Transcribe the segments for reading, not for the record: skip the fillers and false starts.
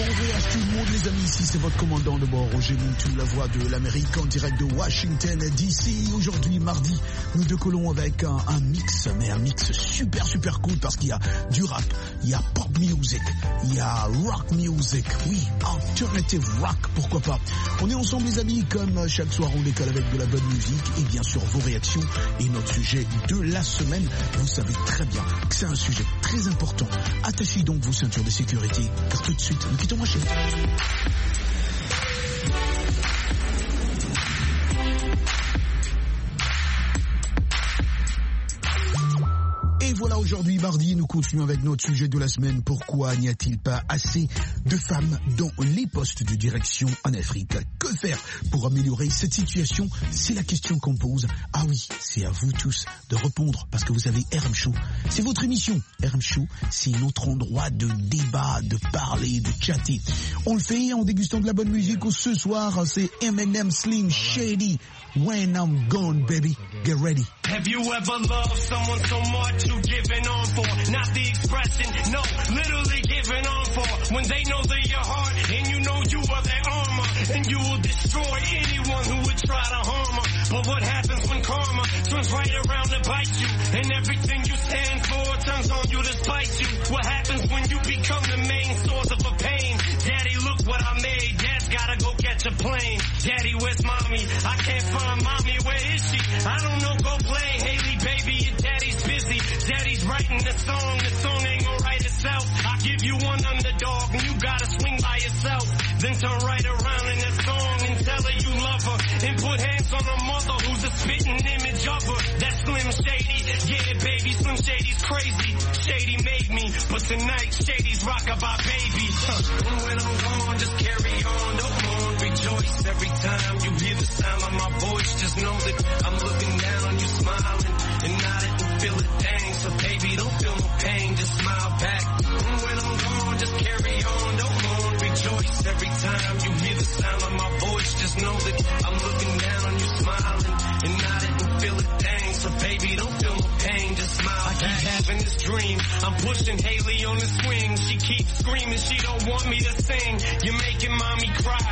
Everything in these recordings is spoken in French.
voyage tout le monde les amis, ici c'est votre commandant de bord Roger Montou, la voix de l'Amérique en direct de Washington DC. Aujourd'hui mardi, nous décollons avec un mix, mais un mix super cool parce qu'il y a du rap, il y a pop music, il y a rock music, oui, alternative rock, pourquoi pas. On est ensemble les amis, comme chaque soir on décolle avec de la bonne musique et bien sûr vos réactions et notre sujet de la semaine. Vous savez très bien que c'est un sujet très important. Attachez donc vos ceintures de sécurité, car tout de suite, nous quittons Washington. Et voilà, aujourd'hui, mardi, nous continuons avec notre sujet de la semaine. Pourquoi n'y a-t-il pas assez de femmes dans les postes de direction en Afrique? Que faire pour améliorer cette situation? C'est la question qu'on pose. Ah oui, c'est à vous tous de répondre parce que vous avez RM Show. C'est votre émission. RM Show, c'est notre endroit de débat, de parler, de chatter. On le fait en dégustant de la bonne musique. Ce soir, c'est Eminem, Slim Shady. When I'm gone, baby, get ready. Have you ever loved someone so much you giving on for? Not the expression, no, literally giving on for. When they know they're your heart and you know you are their armor, and you will destroy anyone who would try to harm her. But what happens when karma turns right around to bite you, and everything you stand for turns on you to spite you? What happens when you become the main source of a pain? Daddy, look what I made. Dad's gotta go catch a plane. Daddy, where's mommy? I can't find mommy. Where is she? I don't know. Go play, Haley, baby. Your daddy's busy. Daddy's writing the song. The song ain't gonna write itself. I give you one underdog, and you gotta swing by yourself. Then turn right around in that song and tell her you love her, and put hands on her mother, who's a spitting image of her. That's Slim Shady. Yeah, baby, Slim Shady's crazy. Shady made me, but tonight Shady's rockabye baby. And when I'm gone, just carry on. Don't mourn, rejoice every time you hear the sound of my voice. Just know that I'm looking down on you, smiling, and I didn't feel a thing. So baby, don't feel no pain, just smile back. And when I'm gone, just carry on. Don't mourn, rejoice every time you hear the sound of my voice. Just know that I'm looking down on you, smiling, and I didn't feel a thing. So baby, don't feel no pain, just smile back. I keep having this dream, I'm pushing Haley on the swing. She keeps screaming, she don't want me to sing. You're making mommy cry.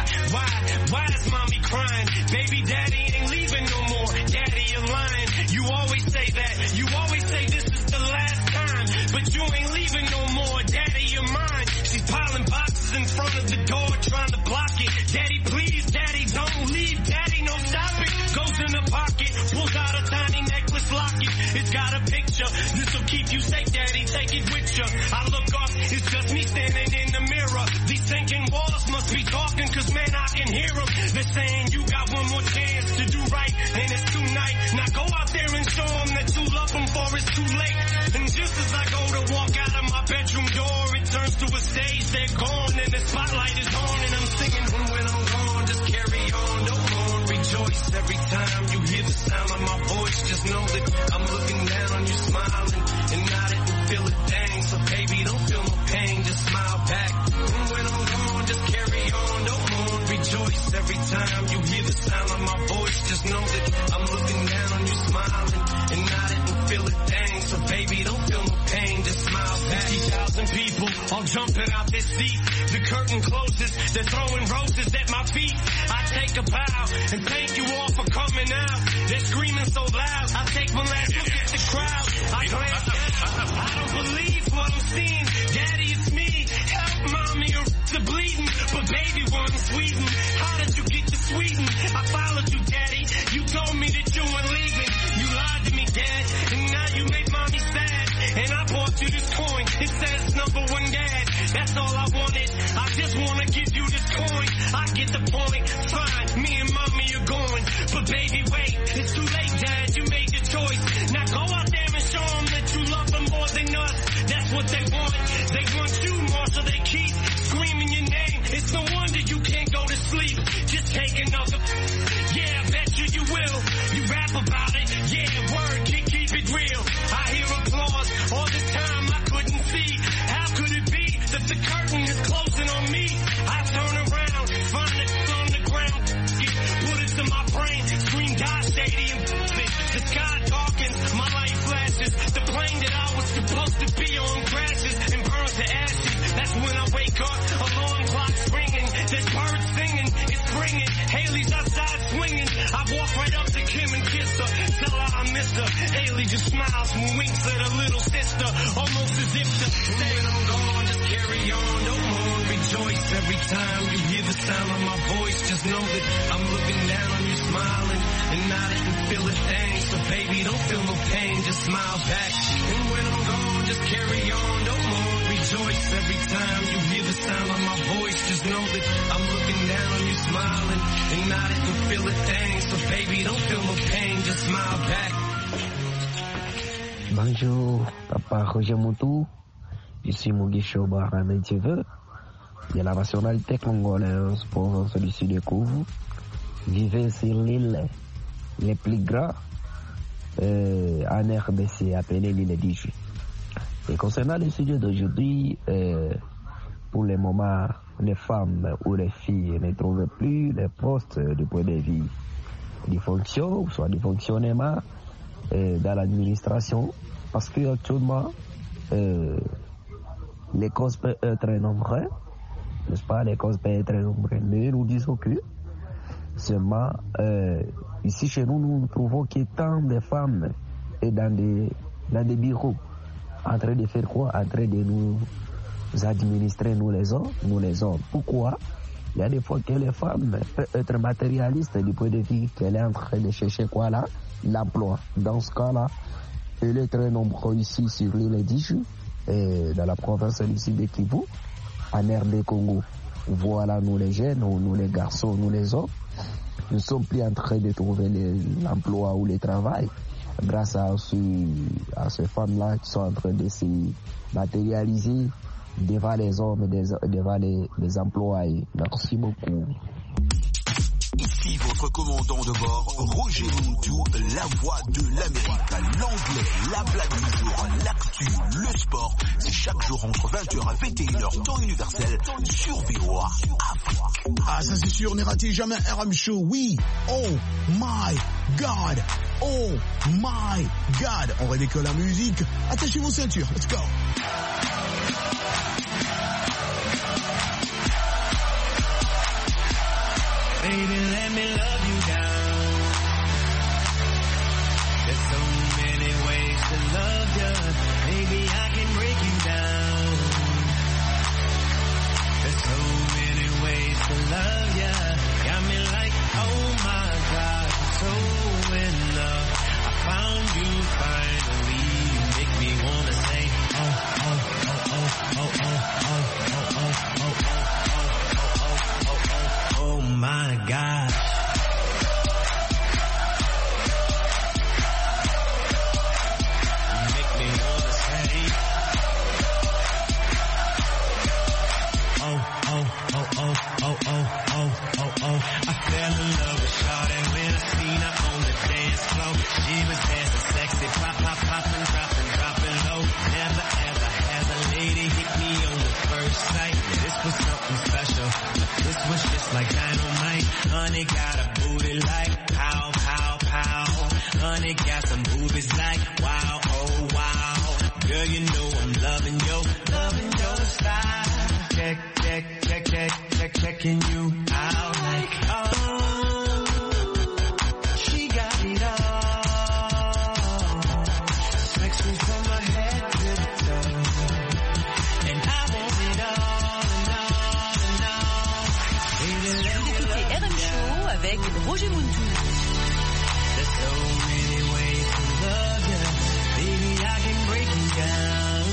Why is mommy crying? Baby daddy ain't leaving no more. Daddy, you're lying. You always say that. You always say this is the last time. But you ain't leaving no more. Daddy, you're mine. She's piling boxes in front of the door trying to block it. Daddy, please. Daddy, don't leave. Daddy, no stop it. Goes in the pocket. Pulls out a tiny necklace locket. It's got a picture. This'll keep you safe, daddy. Take it with you. I look up. It's just me standing in the mirror. These sinking walls must be talking, cause man, I can hear them. They're saying you got one more chance to do right, and it's tonight. Now go out there and show them that you love them, for it's too late. And just as I go to walk out of my bedroom door, it turns to a stage. They're gone and the spotlight is on, and I'm singing. And when I'm gone, just carry on. Don't mourn, rejoice every time you hear the sound of my voice. Just know that I'm looking down on you, smiling, and I didn't feel a thing. So baby, don't feel no pain, just smile back. And when I'm gone, just carry on. Don't mourn, rejoice every time you hear the sound of my voice. Just know that I'm looking down on you, smiling, and I didn't feel a thing. So baby, don't feel no pain, just smile back. 50,000 people all jumping out their seat. The curtain closes, they're throwing roses at my feet. I take a bow and thank you all for coming out. They're screaming so loud, I take one last look at the crowd. I glance down, I don't believe what I'm seeing. Daddy, it's me, help mommy, or the bleeding. But baby, we're in Sweden. How did you get to Sweden? I followed you, daddy. You told me that you weren't leaving. You lied to me, dad, and now you made mommy sad. And I bought you this coin, it says #1 dad. That's all I wanted, I just wanna give you this coin. I get the point, fine, me and mommy are going. But baby, wait, it's too late, dad, you made your choice. Now go out there and show them that you love them more than us. That's what they want. They want you more, so they keep screaming your name. It's no wonder you can't go to sleep. Just take another. Yeah, I bet you will. You rap about it. Yeah, word, keep it real. I hear applause. All this time I couldn't see. How could it be that the curtain is closing on me? I turn around, find it on the ground. Put it to my brain. Scream God Shady and the sky darkens. My light flashes. The plane that I was supposed to be on crashes and burns to ashes. That's when I wake up. Alarm clock really just smiles and winks at her little sister, almost as if to say, when I'm gone, just carry on, don't mourn, rejoice every time you hear the sound of my voice. Just know that I'm looking down on you, smiling, and I didn't feel a thing. So baby, don't feel no pain, just smile back. And when I'm gone, just carry on, don't mourn, rejoice every time you hear the sound of my voice. Just know that I'm looking down on you, smiling, and I didn't feel a thing. So baby, don't feel no pain, just smile back. Bonjour, Papa Roger Moutou. Je suis Mugisho Barame TV de la nationalité congolaise, province du Sud de Kivu. Vivez sur l'île les plus grands en RDC, appelée l'île d'Iju. Et concernant le sujet d'aujourd'hui, pour le moment, les femmes ou les filles ne trouvent plus les postes du point de vue des fonctions, soit du fonctionnement dans l'administration, parce qu'actuellement, les causes peuvent être nombreuses, n'est-ce pas? Les causes peuvent être nombreuses, mais nous disons que seulement ici chez nous, nous trouvons que tant de femmes est dans des bureaux, en train de faire quoi? En train de nous administrer, nous les hommes. Pourquoi? Il y a des fois que les femmes peuvent être matérialistes du point de vue qu'elle est en train de chercher quoi là? L'emploi. Dans ce cas-là, elle est très nombreux ici sur l'île d'Iju, dans la province du Sud de Kivu, en RD Congo. Voilà, nous les jeunes, nous les garçons, nous les hommes, nous sommes plus en train de trouver l'emploi ou le travail grâce à ces femmes-là qui sont en train de se matérialiser devant les hommes, devant les employés. Merci beaucoup. Ici votre commandant de bord, Roger Montou, la voix de l'Amérique, l'anglais, la blague du jour, l'actu, le sport. C'est chaque jour entre 20h et 21h, temps universel, sur VOA Afrique. Ah, ça c'est sûr, ne ratez jamais un RM Show, oui. Oh my God, oh my God. On redécolle la musique. Attachez vos ceintures, let's go. Baby, let me love you down. There's so many ways to love you. Maybe I can break you down. There's so many ways to love you. Got me like, oh my God, I'm so in love. I found you finally. You make me wanna say, oh, oh, oh, oh, oh, oh, oh, oh, oh, oh, oh, oh, oh my God. You make me wanna say, oh, oh, oh, oh, oh, oh, oh, oh, oh. I fell in love with Shawty when I seen her on the dance floor. She was dancing sexy, pop, pop, poppin', dropping low. Never ever has a lady hit me on the first sight. This was something special. This was just like dynamite. Honey got a booty like pow, pow, pow. Honey got some boobies like wow, oh wow. Girl, you know I'm loving your style. Checking you out like, oh, she got it all. Sex me from my head to the toe. And I want it all. Vous écoutez RM Show avec Roger Montou. There's so many ways to love you. Baby, I can break you down.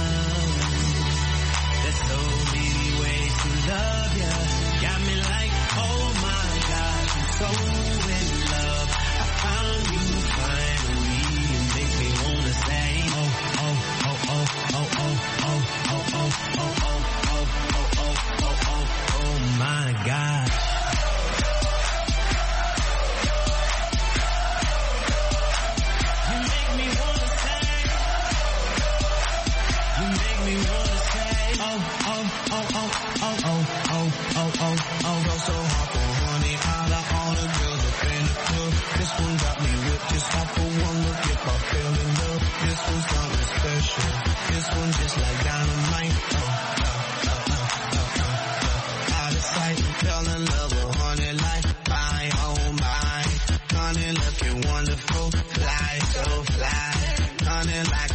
There's so many ways to love you. Got me like, oh my God, I'm so in love. I found you finally. You make me wanna say, oh, oh, oh, oh, oh, oh, oh, oh, oh, oh, oh, oh, oh, oh, oh, oh my God. This one just like dynamite. Out of sight, fell in love with honey like my, oh my. Honey looking wonderful, fly so fly.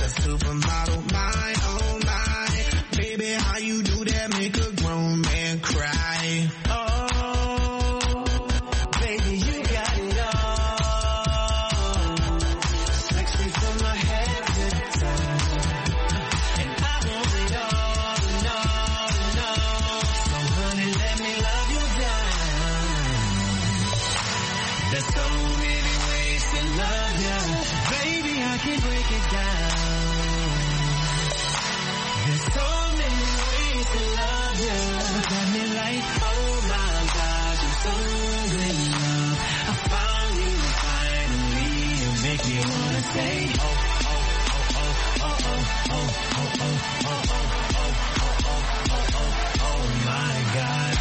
a supermodel, my, oh my. Baby, how you do that, make a grown man cry. Oh, baby, you got it all. Makes me from my head to the toe. And I want it all, no. So honey, let me love you down. There's so many ways to love you. Baby, I can break it down. There's so many ways to love you. Got me like, oh my gosh, I'm so in love. I found you finally. You make me wanna say, oh, oh, oh, oh, oh, oh, oh, oh, oh, oh, oh, oh, oh, oh, oh my God.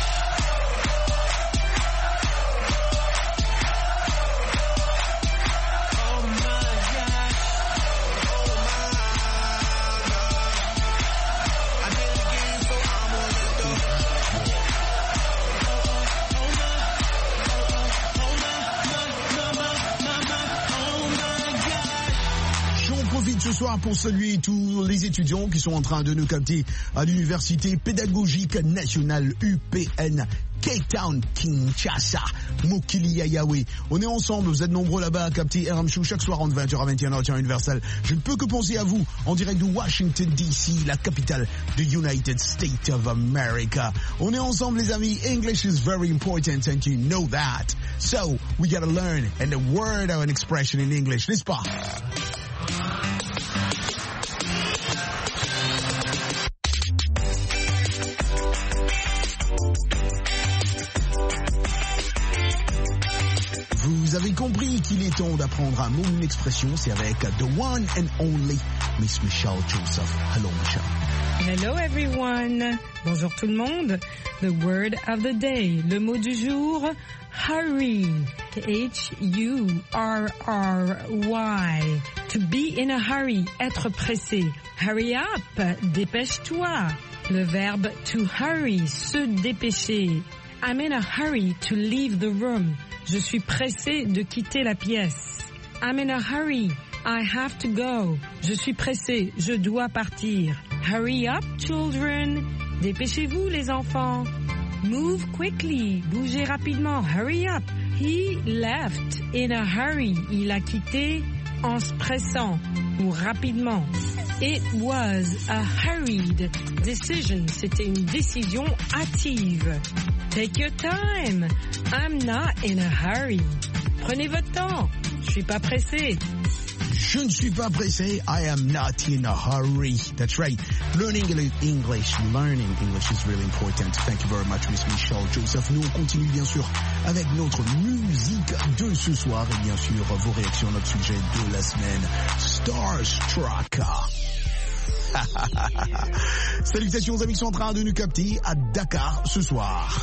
Ce soir pour saluer tous les étudiants qui sont en train de nous capter à l'Université pédagogique nationale UPN Cape Town, Kinshasa, Mokili Yayawe. On est ensemble, vous êtes nombreux là-bas à capter RM Show chaque soir entre 20h à 21h sur Universal. Je ne peux que penser à vous en direct de Washington DC, la capitale de United States of America. On est ensemble les amis, English is very important and you know that. So, we gotta learn and the word or an expression in English, n'est-ce pas? Vous avez compris qu'il est temps d'apprendre un mot, une expression, c'est avec the one and only Miss Michelle Joseph. Hello Michelle. Hello everyone. Bonjour tout le monde. The word of the day, le mot du jour, hurry. H-U-R-R-Y. To be in a hurry, être pressé. Hurry up, dépêche-toi. Le verbe to hurry, se dépêcher. I'm in a hurry to leave the room. Je suis pressé de quitter la pièce. I'm in a hurry. I have to go. Je suis pressé. Je dois partir. Hurry up, children. Dépêchez-vous, les enfants. Move quickly. Bougez rapidement. Hurry up. He left in a hurry. Il a quitté en se pressant ou rapidement. It was a hurried decision. C'était une décision hâtive. Take your time. I'm not in a hurry. Prenez votre temps. Je suis pas pressé. Je ne suis pas pressé. I am not in a hurry. That's right. Learning English is really important. Thank you very much, Miss Michelle Joseph. Nous, on continue bien sûr avec notre musique de ce soir et bien sûr vos réactions à notre sujet de la semaine. Starstruck. Salutations aux amis qui sont en train de nous capter à Dakar ce soir.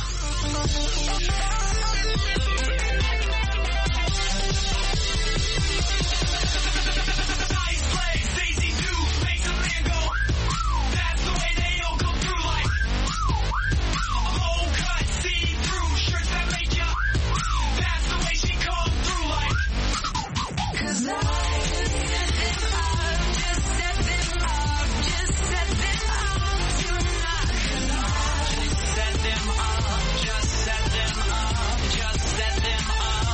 Set them up.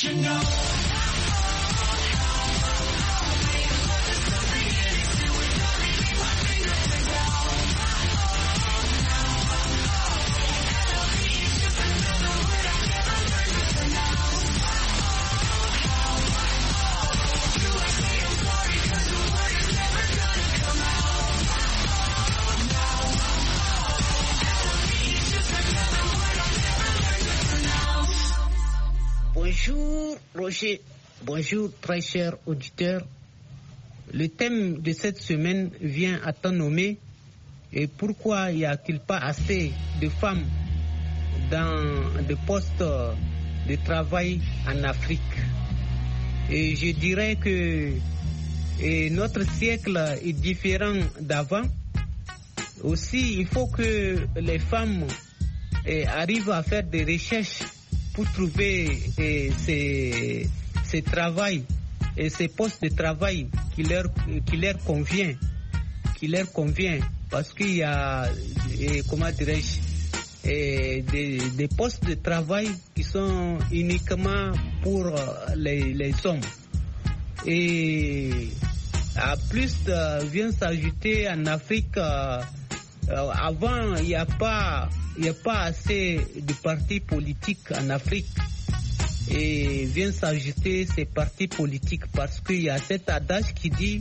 you know. Bonjour Roger, bonjour très chers auditeurs. Le thème de cette semaine vient à temps nommé. Et pourquoi n'y a-t-il pas assez de femmes dans des postes de travail en Afrique? Et je dirais que notre siècle est différent d'avant. Aussi, il faut que les femmes arrivent à faire des recherches pour trouver ces travails et ces postes de travail qui leur convient, parce qu'il y a, comment dirais-je, des postes de travail qui sont uniquement pour les hommes. Et à plus vient s'ajouter en Afrique, avant il n'y a pas assez de partis politiques en Afrique, et vient s'ajouter ces partis politiques parce qu'il y a cet adage qui dit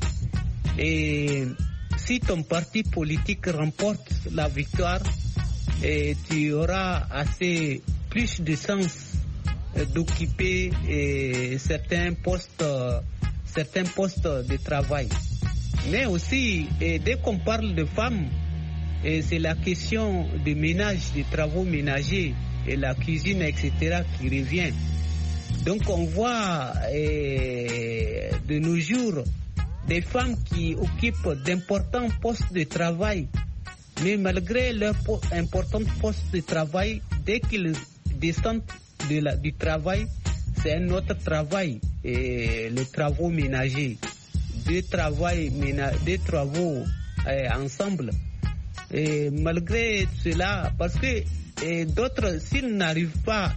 si ton parti politique remporte la victoire, tu auras plus de sens d'occuper certains postes de travail. Mais aussi, dès qu'on parle de femmes, c'est la question des ménages, des travaux ménagers et la cuisine, etc. qui revient. Donc on voit de nos jours des femmes qui occupent d'importants postes de travail, mais malgré leurs importants postes de travail, dès qu'ils descendent du travail, c'est un autre travail, les travaux ménagers, deux travaux ensemble. Et malgré cela, parce que d'autres, elles n'arrivent pas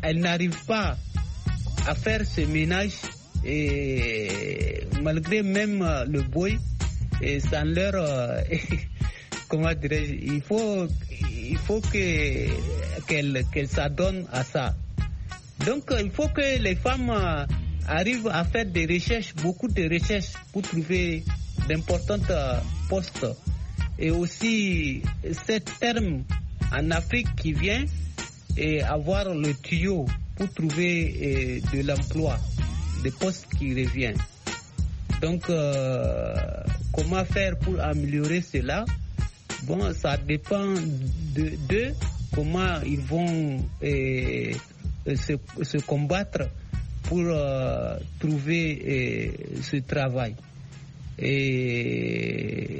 à faire ce ménage, et malgré même le boy, et sans leur comment dirais-je, il faut qu'elles s'adonnent à ça. Donc il faut que les femmes arrivent à faire des recherches, beaucoup de recherches, pour trouver d'importants postes. Et aussi ce terme en Afrique qui vient, et avoir le tuyau pour trouver de l'emploi, des postes qui reviennent. Donc comment faire pour améliorer cela? Bon, ça dépend de comment ils vont se combattre pour trouver ce travail. Et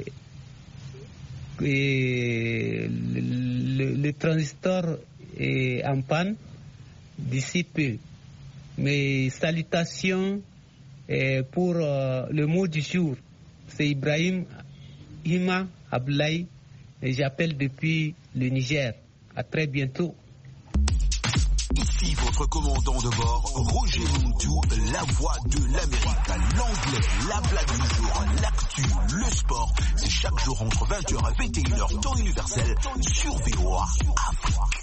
le transistor est en panne d'ici peu. Mes salutations pour le mot du jour. C'est Ibrahim Hima Ablaï et j'appelle depuis le Niger. À très bientôt. Ici votre commandant de bord, Roger Montou, la voix de l'Amérique. L'anglais, la blague du jour, l'actu, le sport. C'est chaque jour entre 20h et 21h, temps universel, sur VOA Afrique.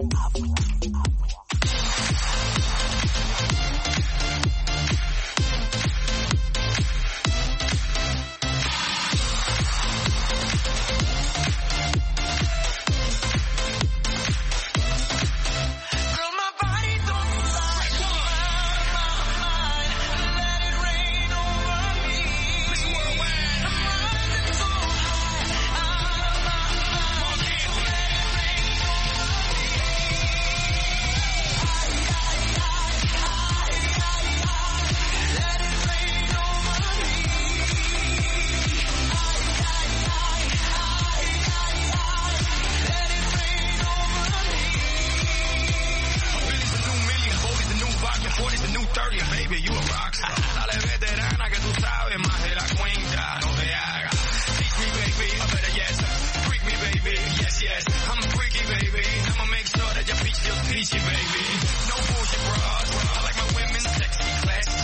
Baby, no bullshit bras. I like my women sexy, classy,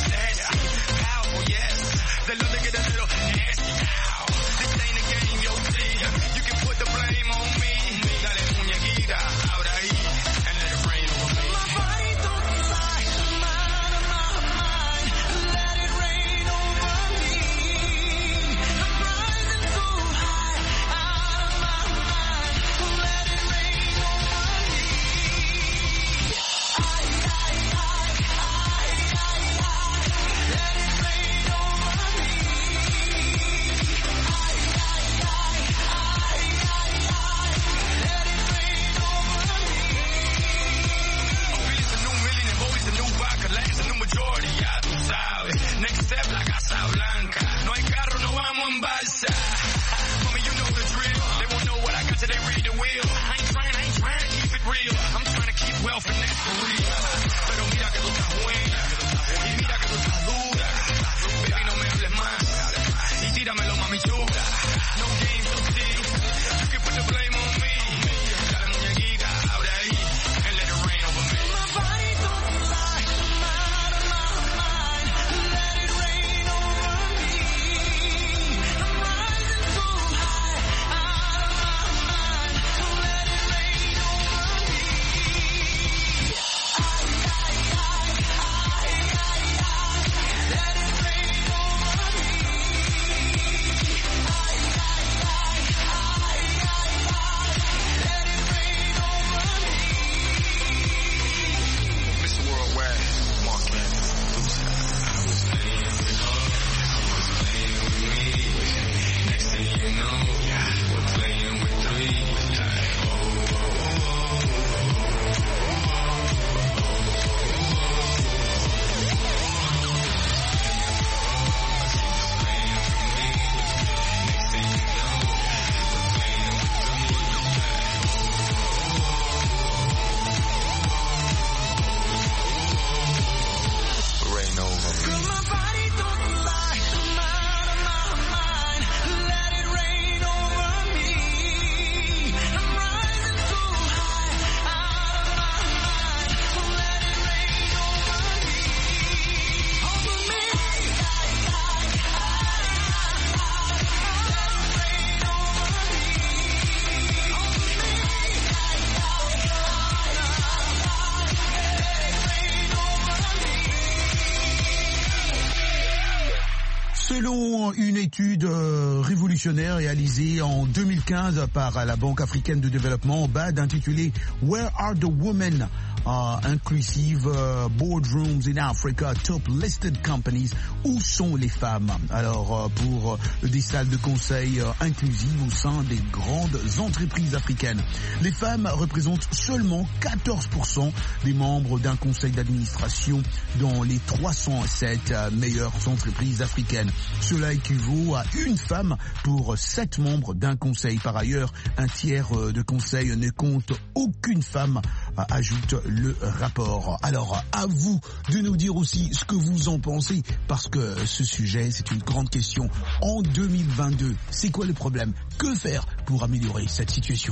Selon une étude révolutionnaire réalisée en 2015 par la Banque africaine de développement, BAD, intitulée Where are the women inclusive boardrooms in Africa, top listed companies, où sont les femmes? Alors pour des salles de conseil inclusives au sein des grandes entreprises africaines, les femmes représentent seulement 14% des membres d'un conseil d'administration dans les 307 meilleures entreprises africaines. Cela équivaut à une femme pour 7 membres d'un conseil. Par ailleurs, un tiers de conseil ne compte aucune femme, ajoute le rapport. Alors, à vous de nous dire aussi ce que vous en pensez, parce que ce sujet, c'est une grande question. En 2022, c'est quoi le problème? Que faire pour améliorer cette situation?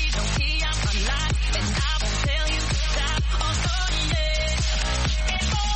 If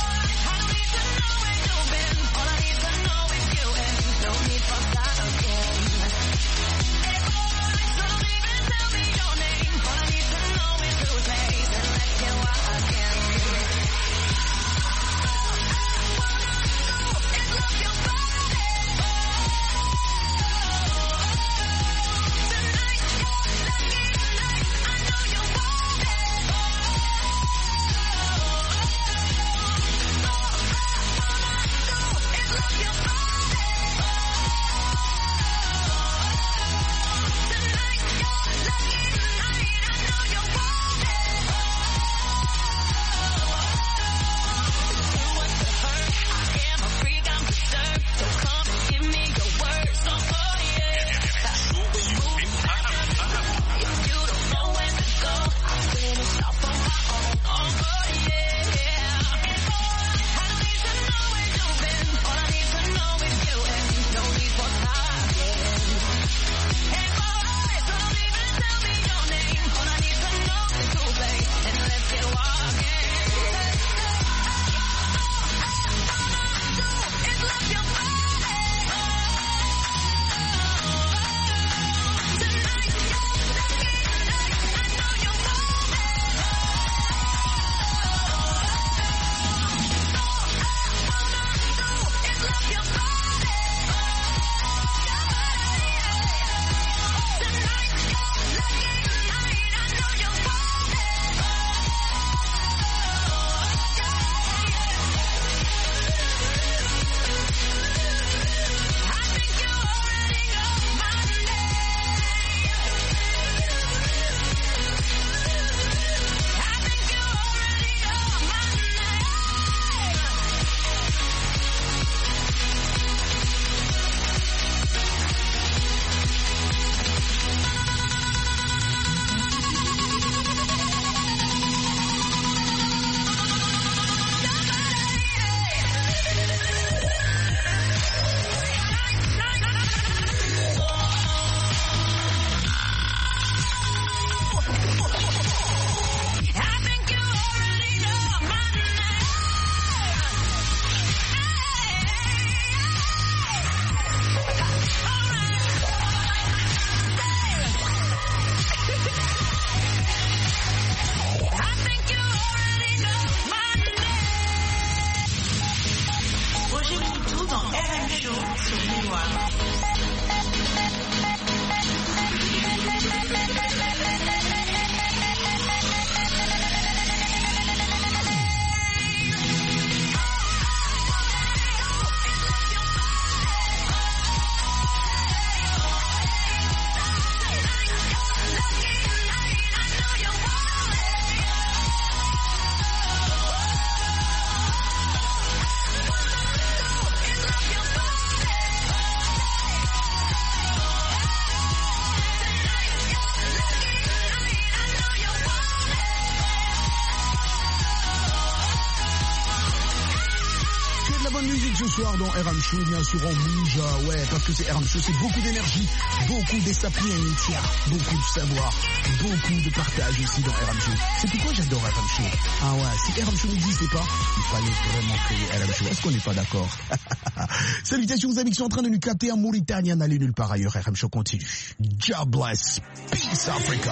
ce soir dans RM Show, bien sûr on bouge, ouais, parce que c'est RM Show, c'est beaucoup d'énergie, beaucoup de sapientia, beaucoup de savoir, beaucoup de partage ici dans RM Show. C'est pourquoi j'adore RM Show. Ah ouais, si RM Show n'existait pas, il fallait vraiment créer RM Show. Est-ce qu'on n'est pas d'accord? Salutations aux amis qui sont en train de nous capter en Mauritanie, n'allez nulle part ailleurs, RM Show continue. God bless, peace Africa.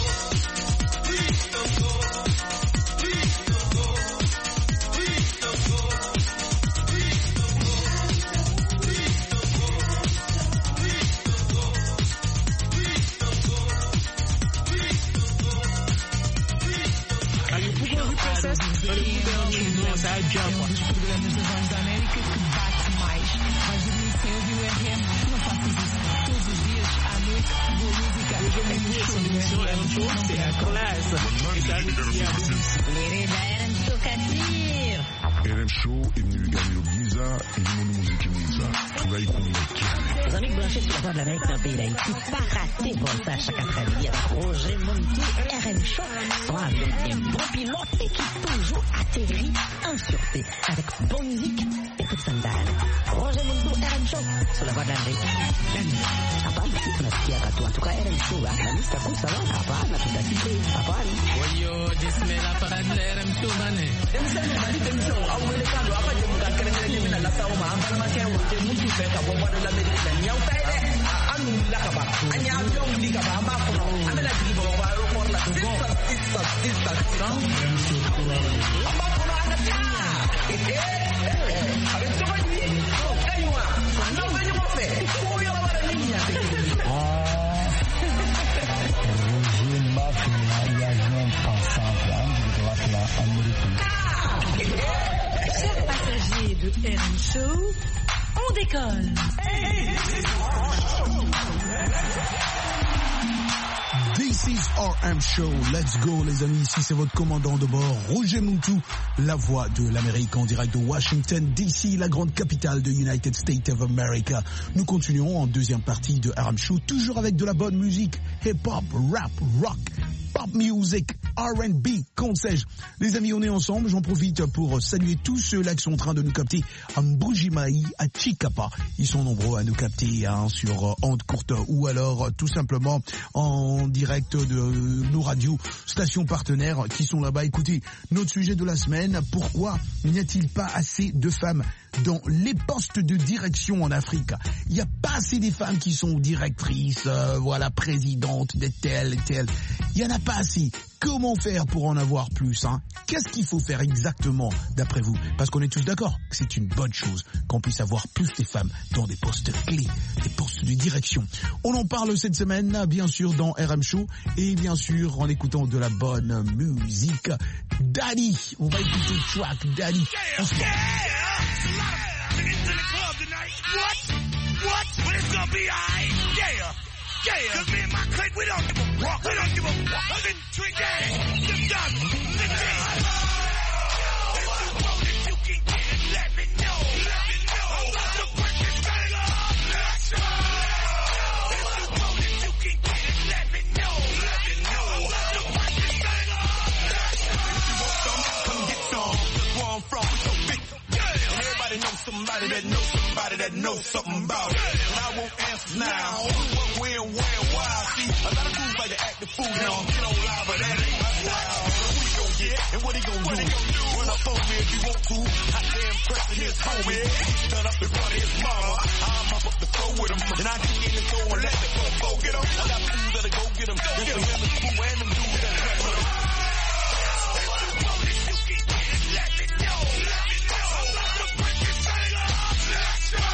RM Show est venu gagner le Visa et du monde musique Visa. Tout va y connaître. Les amis branchés sur la voie de l'Amérique dans le pays d'Haïti, pas raté pour le faire chaque après-midi avec Roger Montou, RM Show, sont avec un bon pilote et qui toujours atterrit en sûreté avec bonne musique et toute sandale. Roger Montou, RM Show, sur la voie de l'Amérique. La musique. Apparemment, on a ce qu'il y a à toi. En tout cas, RM Show, la musique, ça compte, ça va. Apparemment, tout a quitté. Apparemment. Oyo, disme la parade de RM Show, mané. Chers passagers de RM Show, on décolle. This is RM Show. Let's go, les amis. Ici, c'est votre commandant de bord, Roger Montou, la voix de l'Amérique en direct de Washington, D.C., la grande capitale de United States of America. Nous continuons en deuxième partie de RM Show, toujours avec de la bonne musique, hip-hop, rap, rock, pop music, R&B, qu'on sais-je. Les amis, on est ensemble. J'en profite pour saluer tous ceux-là qui sont en train de nous capter à Mbujimaï, à Chikapa. Ils sont nombreux à nous capter sur ondes courtes ou alors tout simplement en direct de nos radios, stations partenaires qui sont là-bas. Écoutez, notre sujet de la semaine, pourquoi n'y a-t-il pas assez de femmes dans les postes de direction en Afrique? Il n'y a pas assez des femmes qui sont directrices, présidentes de telle et telle. Il n'y en a pas assez. Comment faire pour en avoir plus, hein? Qu'est-ce qu'il faut faire exactement, d'après vous? Parce qu'on est tous d'accord que c'est une bonne chose qu'on puisse avoir plus de femmes dans des postes clés, des postes de direction. On en parle cette semaine, bien sûr, dans RM Show, et bien sûr, en écoutant de la bonne musique. Daddy, on va écouter le track Daddy. On se Yeah, cause me and my clique, we don't give a fuck. We don't give a fuck. I'm in trick game. Just done. The game. If you want it, you can get it. Let me know. Let me know. I'm about to break this thing up. Let's go. If you want it, you can get it. Let me know. Let me know. I'm about to break this thing up. Let's go. If you want some, come get some. That's where I'm from. So big. Yeah. Everybody knows somebody that knows somebody that knows something about it. And I won't answer now. Where, why? See, a lot of dudes like to act the fool now. Get on live, but that ain't my style. So who he gon' get, and what he gon' do? Run up on me if you want to. I am pressing his homie. He's done up in front of his mama. I'm up the floor with him, and I can get in the store and let the go get him. I got fools that'll go get him. It's the women who and them dudes that run with him. Let me know. Let me know. I'm about to break this thing up. Let's go.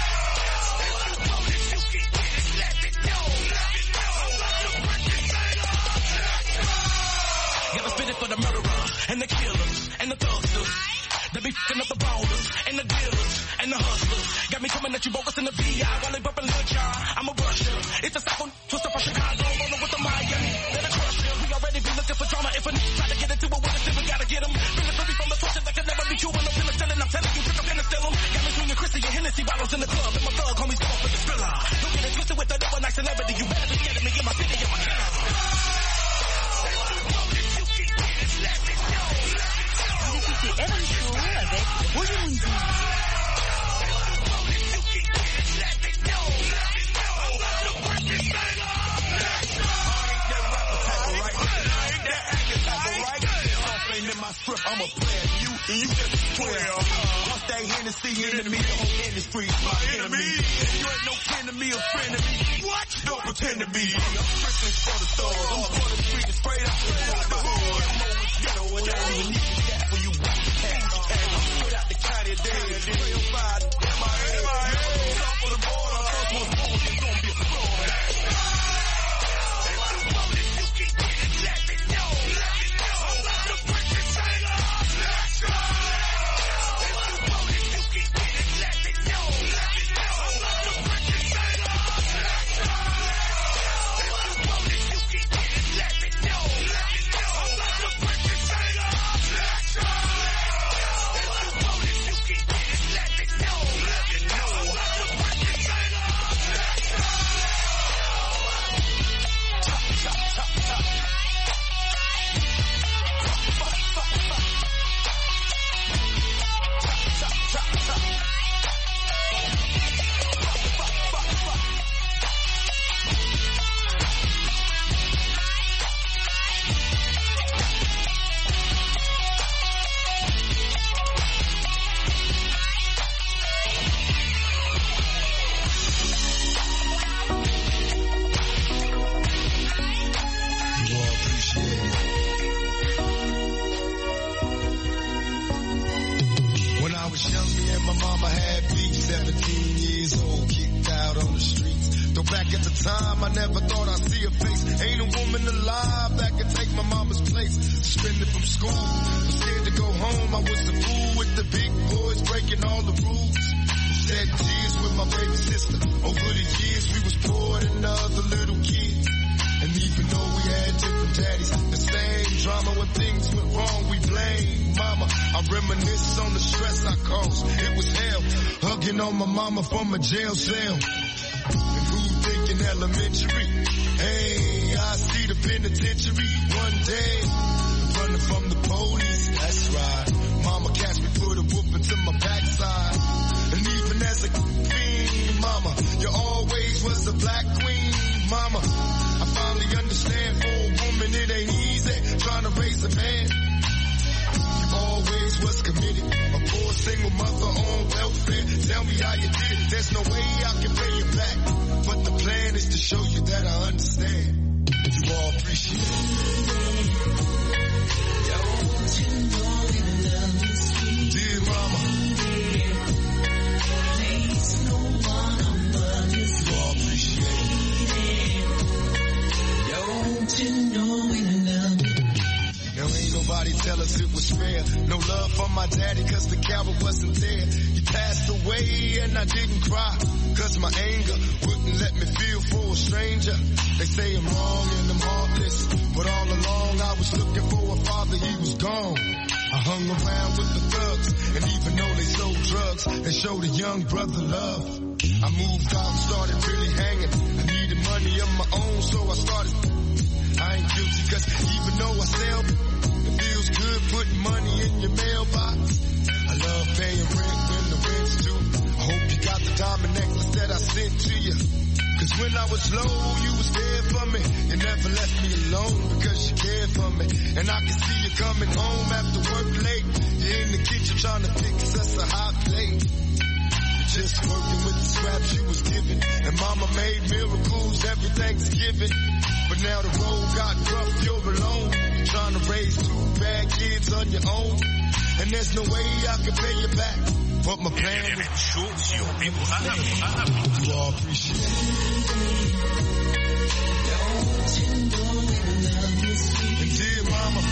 For the murderer and the killers and the thugsters that be fucking up the ballers and the dealers and the hustlers. Got me coming at you bogus in the VI while they bumping Lil Jon. I'm a rusher. It's a second twist up from Chicago, rolling with the Miami. Then a crusher. We already be looking for drama. If a nigga try to get into it with us, then we gotta get him. Bring it from the torture that can never be cured. No penicillin, I'm telling you, trick up in the still 'em. Got me swinging Chrissy and Hennessy bottles in the club. And my thug homies come up with the thriller. Don't get it twisted with that overnight celebrity. You better be scared of me in my city, I'm a killer. C'est RM Show avec Roger Montou. and you just a square. Once that Hennessy enemy, the whole industry's my enemy. And you ain't no kin to me or friend to me. What? Don't pretend to be. I'm strictly for the thugs. I'm for the street, straight up the hood. You know what I even need to get for you. Put out the county day, spray on fire. Top of the border, first one's born, it's gonna be a fraud. You can get it, let me know. The pressure singer, let's go. You can get it, let me know. The pressure singer, let's go. You can get it, let me know. The pressure singer, let's go. Time I never thought I'd see her face. Ain't a woman alive that could take my mama's place. Suspended from school, was scared to go home. I was the fool with the big boys breaking all the rules. Shed tears with my baby sister. Over the years we was poor than other little kids. And even though we had different daddies, the same drama when things went wrong we blame mama. I reminisce on the stress I caused. It was hell, hugging on my mama from a jail cell. Thinking elementary, hey, I see the penitentiary one day, running from the police, that's right. Mama catch me, put a whooping to my backside. And even as a fiend, mama, you always was the black queen, mama. I finally understand for a woman it ain't easy trying to raise a man. You always was committed, a poor single mother on welfare. Tell me how you did it, there's no way I can pay you back. But the plan is to show you that I understand. You all appreciate it. Don't you know we love you, sweet dear mama? There's no one above you, you all appreciate it. Don't you know we love you? Now ain't nobody tell us it was fair. No love from my daddy cause the coward wasn't there. He passed away and I didn't cry. Cause my anger wouldn't let me feel for a stranger. They say I'm wrong and I'm heartless, but all along I was looking for a father, he was gone. I hung around with the thugs, and even though they sold drugs, they showed a young brother love. I moved out and started really hanging. I needed money of my own, so I started. I ain't guilty cause even though I sell, it feels good putting money in your mailbox. I love paying rent when the rent's due. I hope you got the diamond necklace that I sent to you. Cause when I was low, you was there for me. You never left me alone because you cared for me. And I can see you coming home after work late. You're in the kitchen trying to fix us a hot plate. You're just working with the scraps you was given. And mama made miracles every Thanksgiving. But now the road got rough, you're alone. You're trying to raise 2 bad kids on your own. And there's no way I can pay you back. But my plan is short, you all appreciate it. Don't you know we love you, sweet. And dear mama,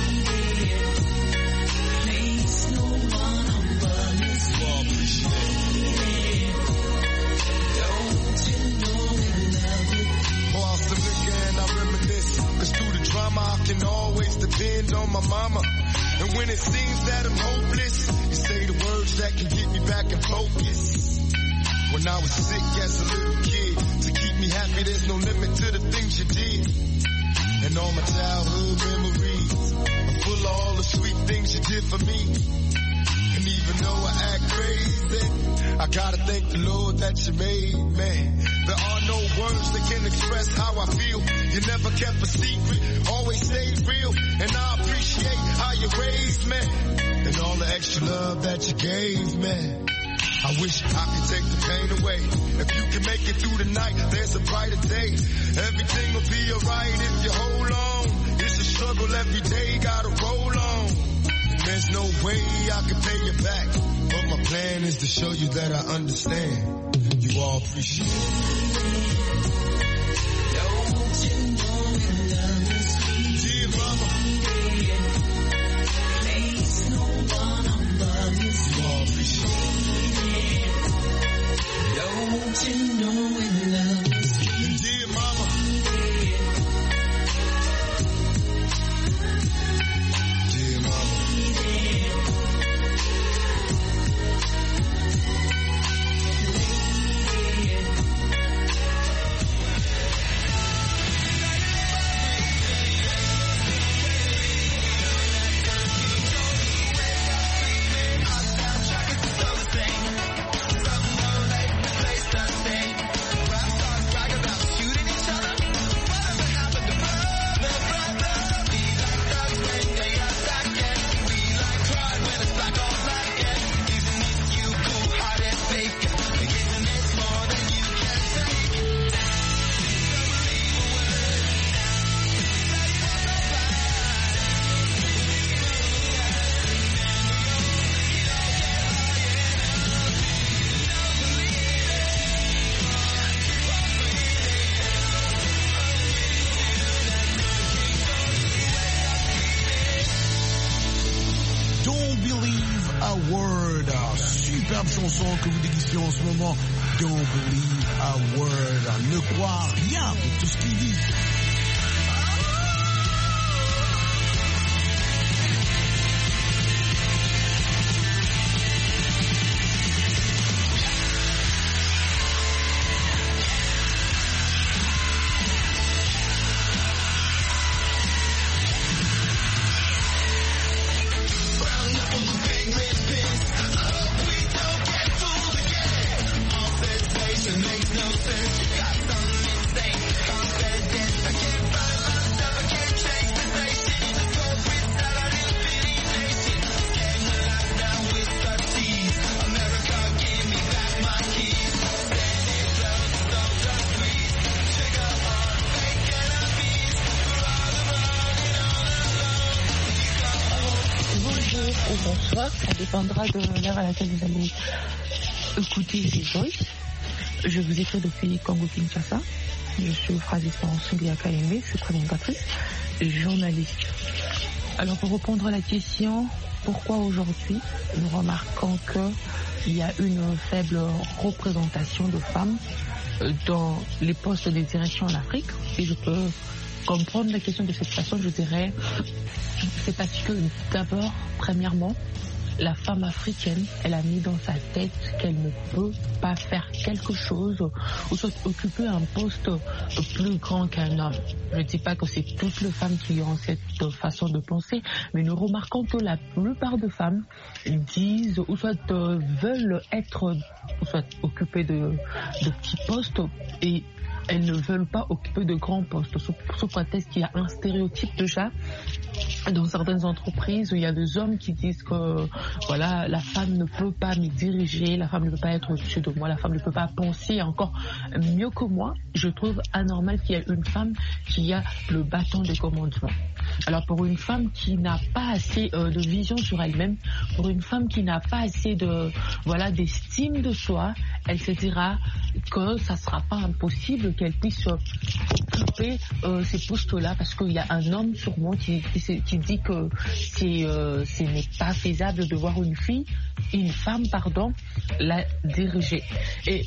there's no one above you, sweet. You all appreciate it. Don't you know we love you. Pour out some liquor and I reminisce. Cause through the drama I can always depend on my mama. And when it seems that I'm hopeless, you say the words that can get me back in focus. When I was sick as a little kid, to keep me happy, there's no limit to the things you did. And all my childhood memories are full of all the sweet things you did for me. And even though I act crazy, I gotta thank the Lord that you made me. There are no words that can express how I feel. You You never kept a secret, always stayed real. And I appreciate how you raised me and all the extra love that you gave me. I wish I could take the pain away. If you can make it through the night, there's a brighter day. Everything will be alright if you hold on. It's a struggle every day, gotta roll on. And there's no way I can pay you back, but my plan is to show you that I understand. You all appreciate it. Don't you know that love is sweet? Dear mama, place no one above you. You all appreciate it. Don't you know when love is sweet? Dear mama, dear mama, chanson que vous dégustez en ce moment. Don't believe a word. Ne crois rien de tout ce qu'il dit. Bonsoir, ça dépendra de l'heure à laquelle vous allez écouter ces voices. Je vous écris depuis Congo-Kinshasa. Je suis Francis Nsoumbia Kayembe, je suis présentatrice et journaliste. Alors pour répondre à la question, pourquoi aujourd'hui nous remarquons qu'il y a une faible représentation de femmes dans les postes de direction en Afrique, et je peux comprendre la question de cette façon, je dirais, c'est parce que d'abord, premièrement, la femme africaine, elle a mis dans sa tête qu'elle ne peut pas faire quelque chose ou soit occuper un poste plus grand qu'un homme. Je ne dis pas que c'est toutes les femmes qui ont cette façon de penser, mais nous remarquons que la plupart des femmes disent ou soit veulent être ou soit occupées de petits postes et elles ne veulent pas occuper de grands postes, sous prétexte qu'il y a un stéréotype déjà dans certaines entreprises où il y a des hommes qui disent que voilà, la femme ne peut pas me diriger, la femme ne peut pas être au-dessus de moi, la femme ne peut pas penser encore mieux que moi. Je trouve anormal qu'il y ait une femme qui a le bâton de commandement. Alors pour une femme qui n'a pas assez de vision sur elle-même, pour une femme qui n'a pas assez de d'estime de soi, elle se dira que ça sera pas impossible qu'elle puisse occuper ces postes-là parce qu'il y a un homme sûrement qui dit que ce n'est pas faisable de voir une femme, la diriger. Et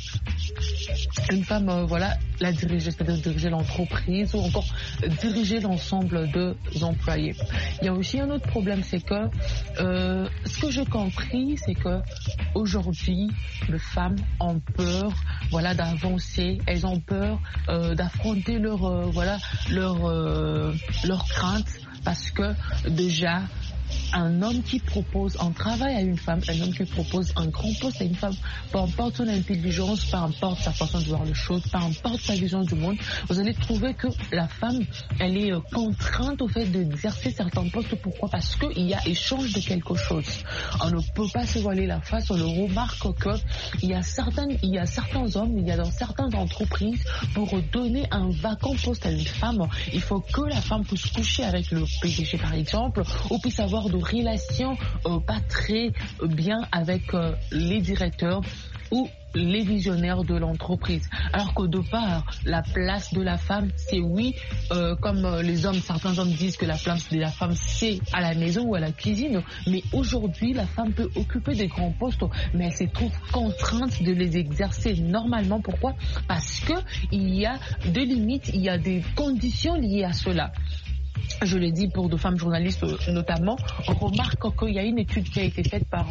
une femme, la diriger, c'est-à-dire diriger l'entreprise ou encore diriger l'ensemble des employés. Il y a aussi un autre problème, c'est que ce que j'ai compris, c'est que aujourd'hui, les femmes ont peur, d'avancer. Elles ont peur d'affronter leurs craintes parce que déjà un homme qui propose un travail à une femme, un homme qui propose un grand poste à une femme, peu importe son intelligence, peu importe sa façon de voir les choses, peu importe sa vision du monde, vous allez trouver que la femme, elle est contrainte au fait d'exercer certains postes. Pourquoi? Parce qu'il y a échange de quelque chose. On ne peut pas se voiler la face. On le remarque qu'il y a certains hommes, il y a dans certaines entreprises, pour donner un vacant poste à une femme, il faut que la femme puisse coucher avec le PDG par exemple, ou puisse avoir de relations pas très bien avec les directeurs ou les visionnaires de l'entreprise. Alors qu'au départ, la place de la femme, c'est oui, comme certains hommes disent que la place de la femme, c'est à la maison ou à la cuisine, mais aujourd'hui, la femme peut occuper des grands postes, mais elle se trouve contrainte de les exercer normalement. Pourquoi? Parce que il y a des limites, il y a des conditions liées à cela. Je l'ai dit pour de femmes journalistes notamment, on remarque qu'il y a une étude qui a été faite par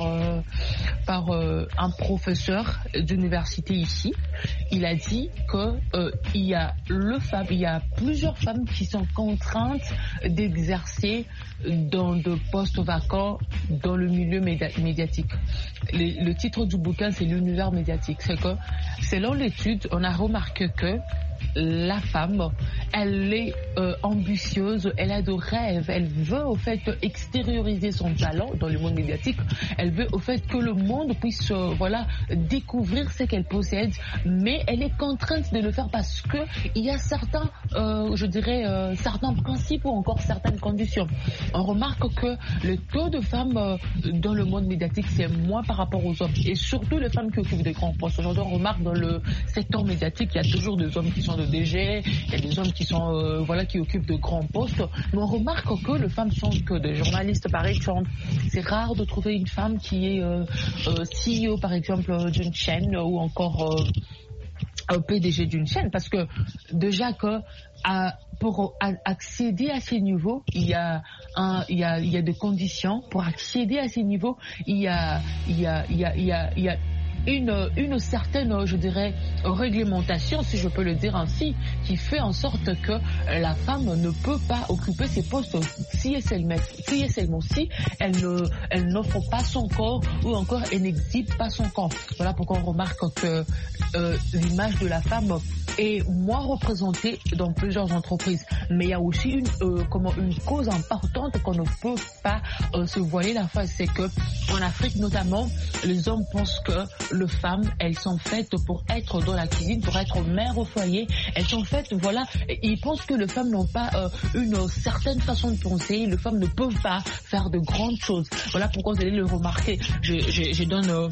un professeur d'université ici. Il a dit qu'il y a plusieurs femmes qui sont contraintes d'exercer dans de postes vacants dans le milieu médiatique. Le titre du bouquin, c'est l'univers médiatique. C'est que, selon l'étude, on a remarqué que la femme, elle est ambitieuse, elle a de rêves, elle veut au fait extérioriser son talent dans le monde médiatique, elle veut au fait que le monde puisse découvrir ce qu'elle possède, mais elle est contrainte de le faire parce que il y a certains principes ou encore certaines conditions. On remarque que le taux de femmes dans le monde médiatique, c'est moins par rapport aux hommes, et surtout les femmes qui occupent des grands postes. Aujourd'hui, on remarque dans le secteur médiatique, il y a toujours des hommes qui sont de DG, il y a des hommes qui sont qui occupent de grands postes, mais on remarque que les femmes sont que des journalistes par exemple. C'est rare de trouver une femme qui est CEO par exemple d'une chaîne ou encore PDG d'une chaîne, parce que déjà que pour accéder à ces niveaux, il y a des conditions. Pour accéder à ces niveaux, il y a une certaine, je dirais, réglementation, si je peux le dire ainsi, qui fait en sorte que la femme ne peut pas occuper ces postes si et seulement si elle n'offre pas son corps ou encore elle n'exhibe pas son corps. Voilà pourquoi on remarque que l'image de la femme est moins représentée dans plusieurs entreprises. Mais il y a aussi une cause importante qu'on ne peut pas se voiler la face, c'est que en Afrique notamment, les hommes pensent que les femmes, elles sont faites pour être dans la cuisine, pour être mère au foyer. Elles sont faites, ils pensent que les femmes n'ont pas une certaine façon de penser. Les femmes ne peuvent pas faire de grandes choses. Voilà pourquoi vous allez le remarquer. Je donne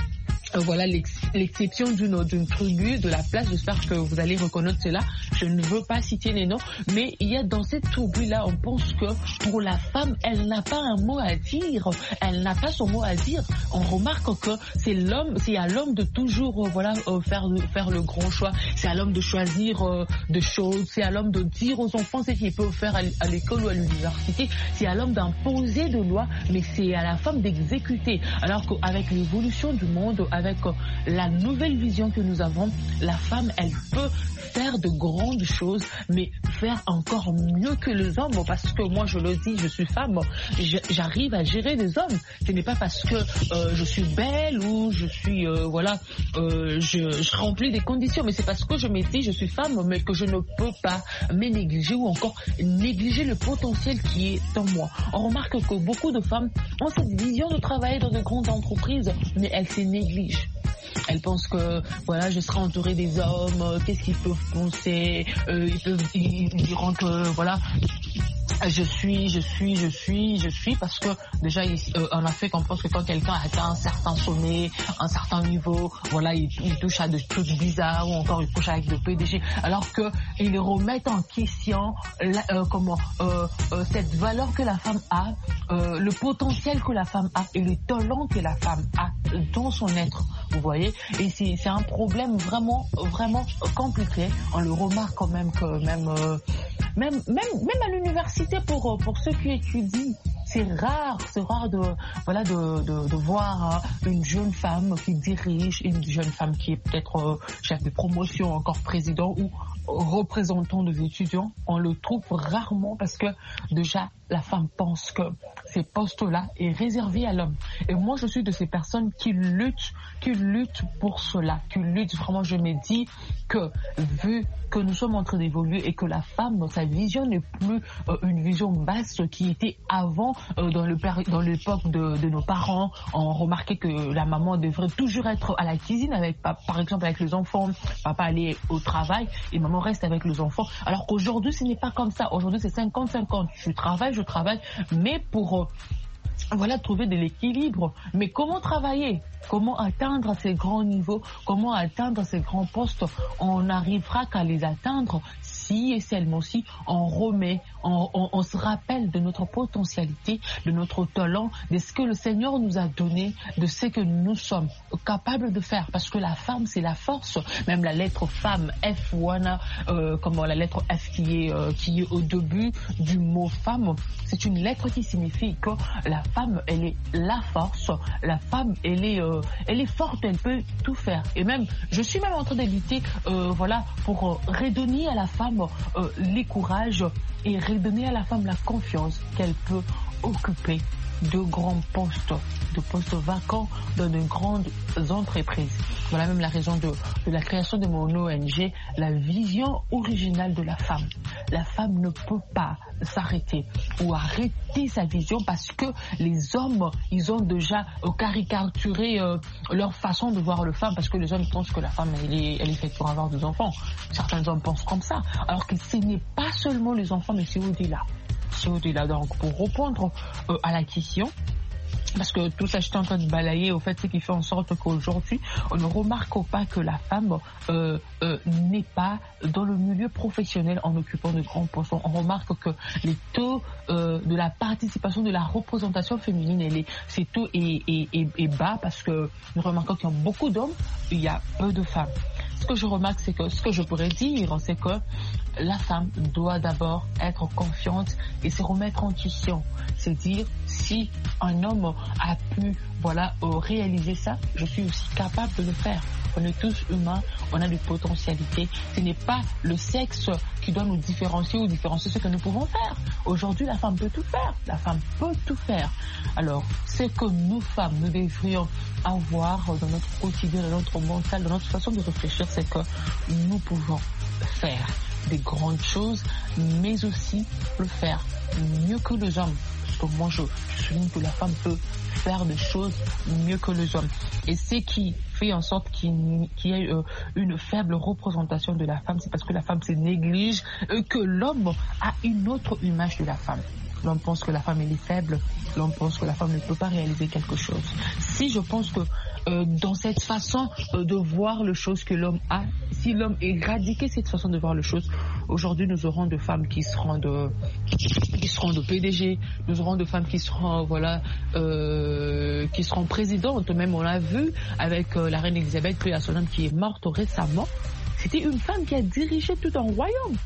l'exception d'une tribu de la place. J'espère que vous allez reconnaître cela. Je ne veux pas citer les noms, mais il y a dans cette tribu-là, on pense que pour la femme, elle n'a pas un mot à dire. Elle n'a pas son mot à dire. On remarque que c'est à l'homme de toujours faire le grand choix. C'est à l'homme de choisir des choses. C'est à l'homme de dire aux enfants ce qu'il peut faire à l'école ou à l'université. C'est à l'homme d'imposer des lois, mais c'est à la femme d'exécuter. Alors qu'avec l'évolution du monde, avec la nouvelle vision que nous avons, la femme, elle peut faire de grandes choses, mais faire encore mieux que les hommes, parce que moi, je le dis, je suis femme, j'arrive à gérer des hommes. Ce n'est pas parce que je suis belle ou je suis, je remplis des conditions, mais c'est parce que je me dis, je suis femme, mais que je ne peux pas me négliger ou encore négliger le potentiel qui est en moi. On remarque que beaucoup de femmes ont cette vision de travailler dans de grandes entreprises, mais elles se négligent. Elles pensent que je serai entourée des hommes, qu'est-ce qu'ils peuvent penser, ils diront que je suis, parce que déjà on a fait qu'on pense que quand quelqu'un atteint un certain sommet, un certain niveau, il touche à des trucs bizarres ou encore il touche avec le PDG, alors que ils remettent en question cette valeur que la femme a, le potentiel que la femme a et le talent que la femme a dans son être. Vous voyez, et c'est un problème vraiment compliqué. On le remarque quand même que même à l'université pour ceux qui étudient, c'est rare de voir une jeune femme qui dirige, une jeune femme qui est peut-être chef de promotion, encore président ou représentant des étudiants. On le trouve rarement parce que déjà la femme pense que ces postes-là est réservé à l'homme. Et moi, je suis de ces personnes qui luttent pour cela, qui luttent vraiment. Je me dis que vu que nous sommes en train d'évoluer et que la femme, dans sa vision, n'est plus une vision basse qui était avant, dans l'époque de nos parents. On remarquait que la maman devrait toujours être à la cuisine, par exemple avec les enfants, papa aller au travail et maman reste avec les enfants. Alors qu'aujourd'hui, ce n'est pas comme ça. Aujourd'hui, c'est 50-50. Je travaille, mais pour trouver de l'équilibre. Mais comment travailler? Comment atteindre ces grands niveaux? Comment atteindre ces grands postes? On n'arrivera qu'à les atteindre si et seulement si on se rappelle de notre potentialité, de notre talent, de ce que le Seigneur nous a donné, de ce que nous sommes capables de faire. Parce que la femme, c'est la force. Même la lettre femme, F1, la lettre F qui est au début du mot femme, c'est une lettre qui signifie que la femme, elle est la force. La femme, elle est forte, elle peut tout faire. Et même, je suis même en train d'éviter, pour redonner à la femme les courages et redonner à la femme la confiance qu'elle peut occuper de grands postes, de postes vacants dans de grandes entreprises. Voilà même la raison de la création de mon ONG, la vision originale de la femme. La femme ne peut pas s'arrêter ou arrêter sa vision parce que les hommes, ils ont déjà caricaturé leur façon de voir la femme, parce que les hommes pensent que la femme, elle est faite pour avoir des enfants. Certains hommes pensent comme ça, alors que ce n'est pas seulement les enfants, mais c'est au-delà. C'est au-delà. Donc, pour répondre à la question, parce que tout ça, j'étais en train de balayer, au fait, ce qui fait en sorte qu'aujourd'hui, on ne remarque pas que la femme n'est pas dans le milieu professionnel en occupant de grands postes. On remarque que les taux de la participation, de la représentation féminine, ces taux est bas, parce que nous remarquons qu'il y a beaucoup d'hommes, il y a peu de femmes. Ce que je remarque, c'est que ce que je pourrais dire, c'est que la femme doit d'abord être confiante et se remettre en question. C'est dire, si un homme a pu réaliser ça, je suis aussi capable de le faire. On est tous humains, on a des potentialités. Ce n'est pas le sexe qui doit nous différencier ou différencier ce que nous pouvons faire. Aujourd'hui, la femme peut tout faire. La femme peut tout faire. Alors, ce que nous femmes, nous devrions avoir dans notre quotidien, dans notre mental, dans notre façon de réfléchir, c'est que nous pouvons faire des grandes choses, mais aussi le faire mieux que les hommes. Parce que moi, je souligne que la femme peut faire des choses mieux que les hommes. Et ce qui fait en sorte qu'il y ait une faible représentation de la femme, c'est parce que la femme se néglige et que l'homme a une autre image de la femme. L'homme pense que la femme elle est faible, l'homme pense que la femme ne peut pas réaliser quelque chose. Si je pense que dans cette façon de voir les choses que l'homme a, si l'homme éradiquait cette façon de voir les choses, aujourd'hui nous aurons des femmes qui seront de PDG, nous aurons des femmes qui seront présidentes. Même on l'a vu avec la reine Elisabeth, puis à son homme qui est morte récemment. C'était une femme qui a dirigé tout un royaume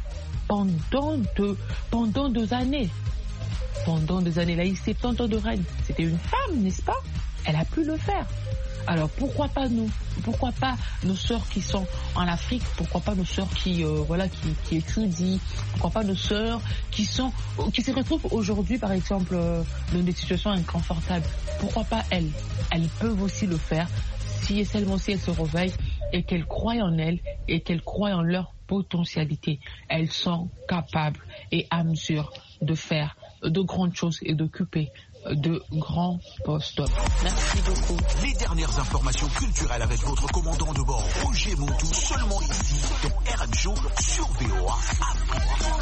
pendant 2 années. Pendant des années, là, il 70 ans de règne. C'était une femme, n'est-ce pas? Elle a pu le faire. Alors pourquoi pas nous? Pourquoi pas nos sœurs qui sont en Afrique? Pourquoi pas nos sœurs qui étudient? Pourquoi pas nos sœurs qui se retrouvent aujourd'hui, par exemple, dans des situations inconfortables? Pourquoi pas elles? Elles peuvent aussi le faire si et seulement si elles se réveillent et qu'elles croient en elles et qu'elles croient en leur potentialité. Elles sont capables et à mesure de faire de grandes choses et d'occuper de grands postes. Merci beaucoup. Les dernières informations culturelles avec votre commandant de bord, Roger Montou, seulement ici, dans RM Show sur VOA Afrique.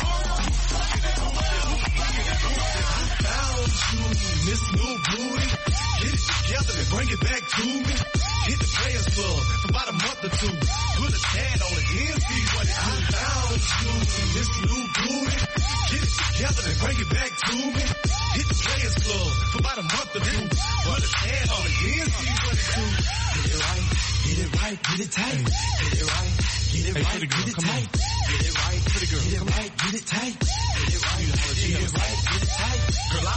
Miss New Booty, get it together and bring it back to me. Hit the Players Club for about a month or two. Put a tad on it and see what it do. Miss New Booty, get it together and bring it back to me. Hit the Players Club for about a month or two. Put a tad on it and see what it do. Get it right, get it right, get it tight. Get it right, get it right, get it tight. Get it right, pretty girl, get it right, get it tight. Get it right, get it right, get it tight. Girl, I don't need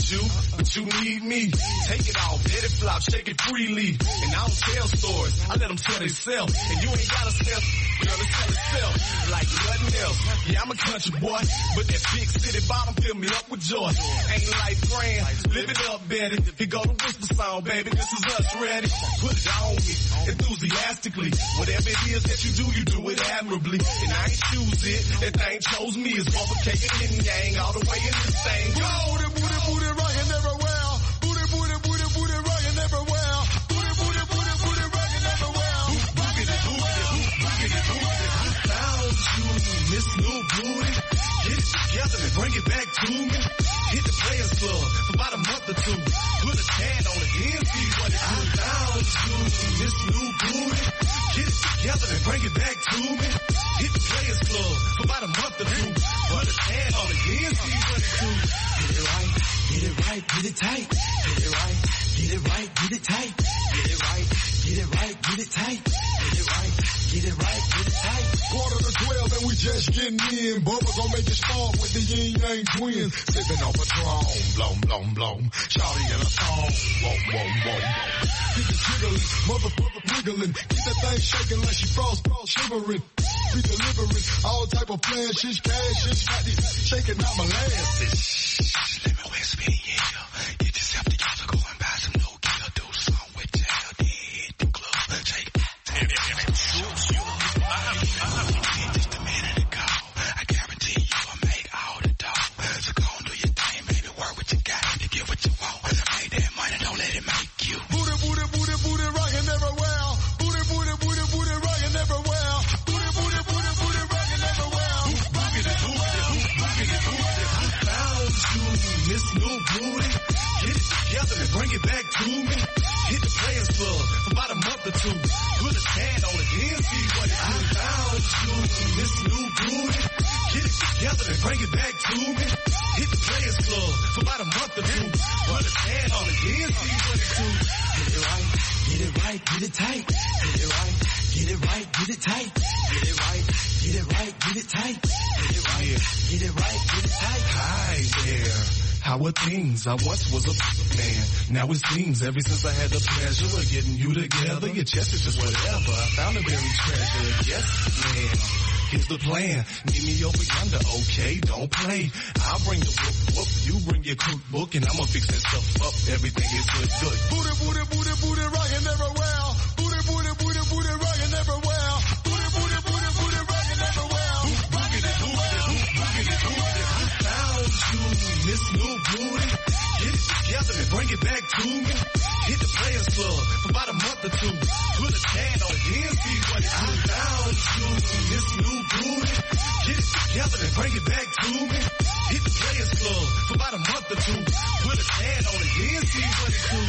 you, but you need me. Take it off, let it flop, shake it freely. And I don't tell stories, I let them tell themselves. And you ain't gotta sell, girl, it's tell itself. Like nothing else. Yeah, I'm a country boy, but that big city bottom fill me up with joy. Ain't life grand, live it up, Betty. Here go the whisper sound, baby, this is us ready. Put it on me, enthusiastically. Whatever it is that you do it admirably. And I ain't choose it, that thing chose me. It's overtaken yin yang, all the way in this thing. Go, booty, booty, booty, rockin' everywhere. Booty, booty, booty, booty, rockin' everywhere. Booty, booty, booty, booty, rockin' everywhere. Boogity, boogity, boogity, boogity. I found you, Miss New Booty. Get it together and bring it back to me. Hit the Players Club for about a month or two. Put a tag on it, then see what it do. Found you, Miss New Booty. Get it together and bring it back to me. Hit the Players Club for about a month or two. Put a tag on it, then see what it do. Get it right, get it right, get it tight. Get it right, get it right, get it tight. Get it right, get it right, get it tight. Get it right, get it right, get it tight. 11:45 and we just getting in. Bubba gon' make it spark with the yin yang twins. Sipping on Patron, blom, blom, blom. Shawty in a song, whoa, whoa, whoa. Get the jiggling, motherfucker wiggling. Keep that thing shaking like she frost, shivering. We delivering all type of plans, shish, cash, shish, got these shaking out my lances. Let me whisper in your ear. Get yourself together, go and buy some new gear. Do something with your head, then hit the club. Shake it. Just a minute ago, I guarantee you I made all the dough. So go and do your thing, baby, work what you got. You get what you want. Make that money, don't let it make you. Booty, booty, booty, booty, rockin' everywhere. Booty, booty, booty, booty, rockin' everywhere. Booty, booty, booty, booty, rockin' everywhere. Boogity, boogity, boogity, boogity. I found you, Miss New Booty. Get it together and bring it back to me. Hit the Players Club for about a month or two. Put a tag on it, then see what it do. I found you, Miss New Booty. Get it together and bring it back to me. Hit the Players Club for about a month or two. Put a tag on it, then see what it do. Get it right, get it right, get it tight. Get it right, get it right, get it tight. Get it right, get it right, get it tight. Get it right, get it right, get it tight. Hi there. How are things? I once was a man. Now it seems ever since I had the pleasure of getting you together, your chest is just whatever. I found a buried treasure. Yes, man. Here's the plan. Meet me over yonder, okay? Don't play. I'll bring the whoop, you bring your cookbook, and I'ma fix that stuff up. Everything is good. Booty, booty, booty, booty, rockin' everywhere. Booty, booty, booty, booty, rockin' everywhere. Booty, booty, booty, booty, rockin' everywhere. Boogity, boogity, boogity, boogity. I found you, Miss New Booty. Get it together and bring it back to me. Hit the Players Club for about a month or two. Put a tag on it, then see what it do. I found you, Miss New Booty. Get it together and bring it back to me. Hit the Players Club for about a month or two. Put a tag on it, then see what it do.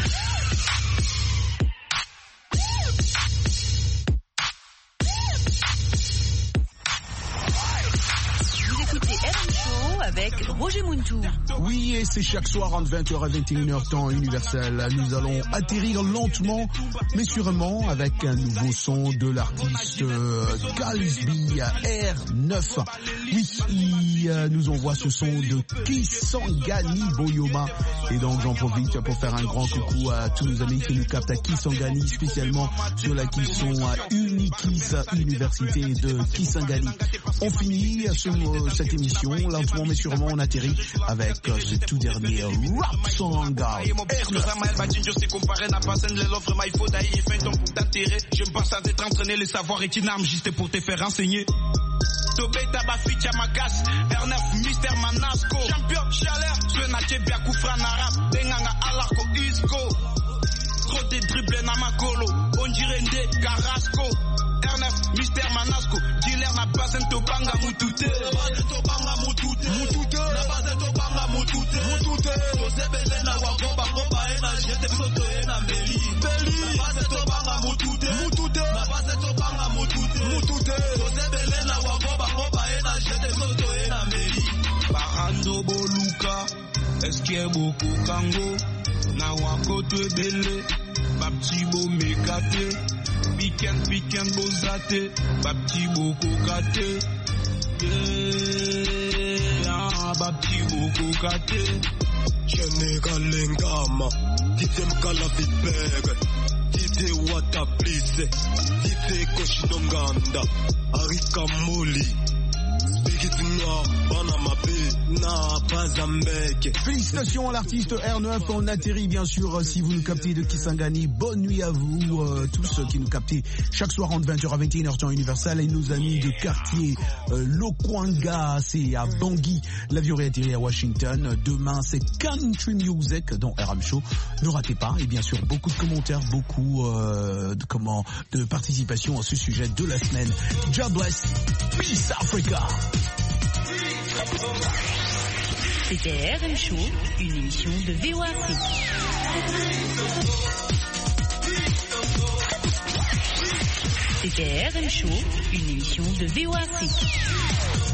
Avec Roger Muntou. Oui, et c'est chaque soir entre 20h et 21h temps universel. Nous allons atterrir lentement mais sûrement avec un nouveau son de l'artiste Galsby R9. Oui, il nous envoie ce son de Kisangani Boyoma. Et donc j'en profite pour faire un grand coucou à tous nos amis qui nous captent à Kisangani, spécialement sur la Kisson Unikis Université de Kisangani. On finit cette émission lentement mais sûrement on atterrit avec ce tout dernier rap song. Je me passe à t'être entraîné, le savoir est une arme juste pour te faire enseigner. Tobé Tabaficha Magas, R9 Mister Manasco, champion chaleur, Svenache Biakoufran Arab, Benganga Alarko Isco. Trop de dribbles na Makolo, on dirait Nde Carrasco. R9 Mister Manasco, dealer na basen Tobanga Mutute. Tobanga Mutute, Mutute, na basen Tobanga Mutute, Mutute. Jose Belena Wakoba Koba Ena, Jete Soto Ena Meli, Meli. Na basen Tobanga Mutute, Mutute, na basen Tobanga Mutute, Mutute. Jose Belena Wakoba Koba Ena, Jete Soto Ena Meli. Barando Boluka, Esquiebo Kango, na Wakoto Bele, Babtibo Mekate. Piken bozate, babti boko kate. Babti boko kate. General Ngama, Dite Mkala Vitbeg, Dite Wataplise, Dite Koshinonganda, Arika Moli. Félicitations à l'artiste R9, on atterrit bien sûr si vous nous captez de Kisangani. Bonne nuit à vous tous qui nous captez chaque soir entre 20h à 21h temps universel, et nos amis de quartier Lokwanga, c'est à Bangui. L'avion réatterrit à Washington. Demain c'est Country Music dans RM Show. Ne ratez pas, et bien sûr beaucoup de commentaires, beaucoup de participation à ce sujet de la semaine. God bless, peace Africa. C'était RM Show, une émission de VOA Afrique. C'était RM Show, une émission de VOA Afrique.